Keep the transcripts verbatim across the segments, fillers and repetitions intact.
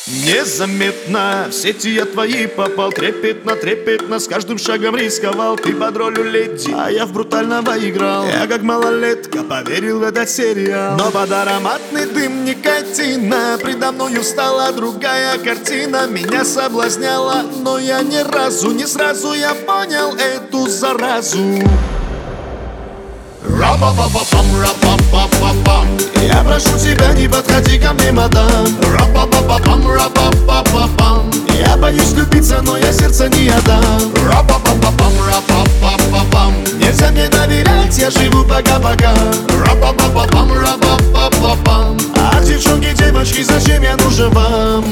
Незаметно в сети я твои попал. Трепетно, трепетно, с каждым шагом рисковал. Ты под ролью леди, а я в брутального играл. Я как малолетка поверил в этот сериал. Но под ароматный дым никотина предо мною стала другая картина. Меня соблазняла, но я ни разу, не сразу я понял эту заразу. Ра-па-па-па-пам, ра-па-па-па-пам. Я прошу тебя, не подходи ко мне, мадам. Ра-па-па-па-пам, ра-па-па-па-пам. Я боюсь влюбиться, но я сердце не отдам. Ра-па-па-па-пам, ра-па-па-па-пам. Нельзя мне доверять, я живу пока-пока. Ра-па-па-па-пам, ра-па-па-па-пам. Ах, девчонки, девочки, зачем я нужен вам?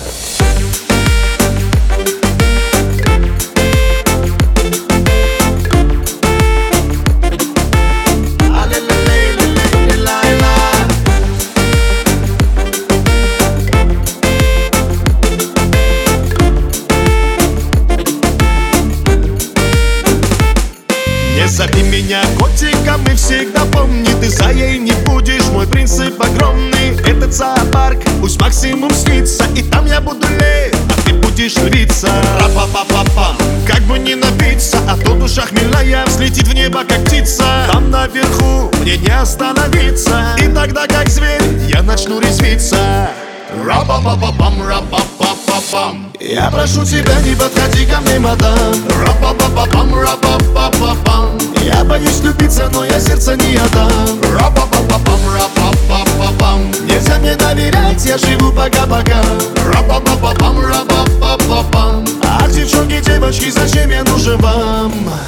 Не зови меня котиком и всегда помни, ты заей не будешь, мой принцип огромный. Этот зоопарк пусть максимум снится, и там я буду лев, а ты будешь львица. Ра-па-па-па-пам, как бы не напиться, а то душа хмельная взлетит в небо, как птица. Там наверху мне не остановиться, и тогда как зверь я начну резвиться. Ра-па-па-па-пам, ра-па-па-па-пам. Я прошу тебя, не подходи ко мне, мадам. Ра-па-па-па-пам, ра-па-па-па-пам. Я боюсь влюбиться, но я сердце не отдам. Ра-па-па-па-пам, ра-па-па-па-пам. Нельзя мне доверять, я живу пока-пока. Ра-па-па-па-пам, ра-па-па-па-пам. Ах, девчонки, девочки, зачем я нужен вам?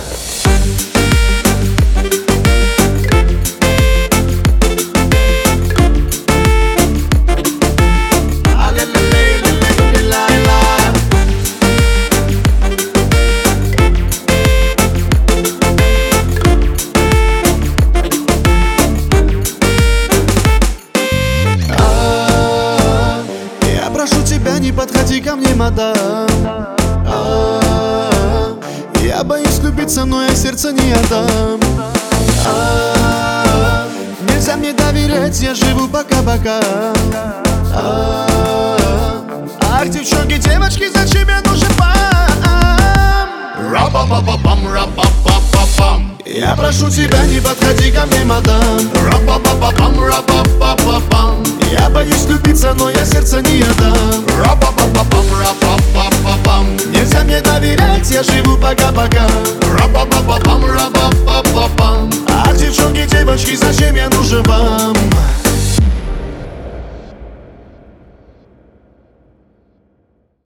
Прошу тебя, не подходи ко мне, мадам. А-а-а. Я боюсь влюбиться, но я сердце не отдам. А-а-а. Нельзя мне доверять, я живу пока-пока. А-а-а. Ах, девчонки, девочки, зачем я нужен вам? Ра-па-па-па-пам, ра-па-па-па-пам. Я прошу тебя, не подходи ко мне, мадам. Ра-па-па-па-пам, ра-па-па-па-пам. Я боюсь влюбиться, но я сердце не отдам. Ра-па-па-па-пам, ра-па-па-па-пам. Нельзя мне доверять, я живу пока-пока. Ра-па-па-па-пам, ра-па-па-па-пам. Ах, девчонки, девочки, зачем я нужен вам?